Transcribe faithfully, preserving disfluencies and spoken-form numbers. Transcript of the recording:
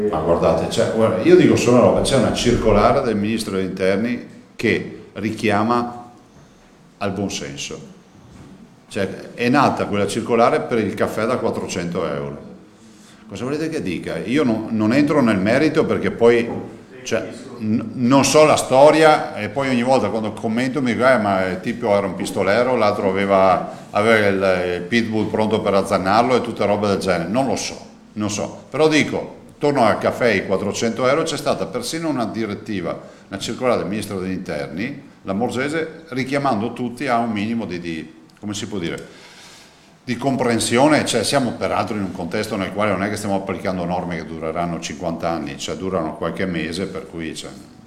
Ma guardate, cioè, guarda, io dico solo una roba, c'è una circolare del Ministro degli Interni che richiama al buonsenso. Cioè, è nata quella circolare per il caffè da quattrocento euro. Cosa volete che dica? Io non, non entro nel merito perché poi cioè, n- non so la storia e poi ogni volta quando commento mi dico eh, ma il tipo era un pistolero, l'altro aveva, aveva il, il pitbull pronto per azzannarlo e tutte robe del genere. Non lo so, non so. Però dico, torno al caffè ai quattrocento euro, c'è stata persino una direttiva, una circolare del Ministro degli Interni, la Morgese, richiamando tutti a un minimo di, di come si può dire, di comprensione, cioè siamo peraltro in un contesto nel quale non è che stiamo applicando norme che dureranno cinquanta anni, cioè durano qualche mese, per cui cioè,